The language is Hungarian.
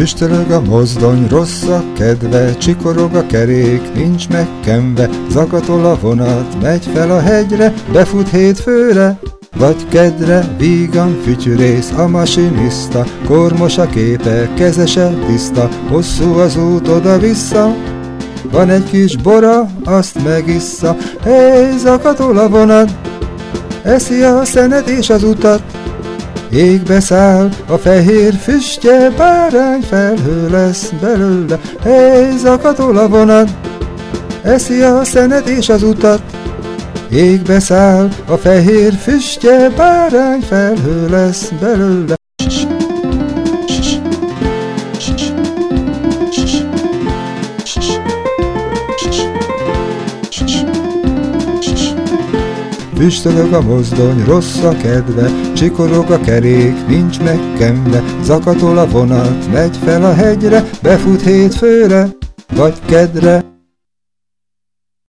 Füstölög a mozdony, rossz a kedve, csikorog a kerék, nincs megkenve, zakatol a vonat, megy fel a hegyre, befut hétfőre, vagy kedre, vígan fütyürész a masinista, kormos a képe, kezese tiszta, hosszú az út oda-vissza, van egy kis bora, azt megissza, hey, zakatol a vonat, eszi a szenet és az utat, égbe száll a fehér füstje, bárány felhő lesz belőle, hey, zakatol a vonat, eszi a szenet és az utat, égbe száll a fehér füstje, bárány felhő lesz belőle. Füstölög a mozdony, rossz a kedve, csikorog a kerék, nincs megkenve, zakatol a vonat, megy fel a hegyre, befut hétfőre, vagy kedre.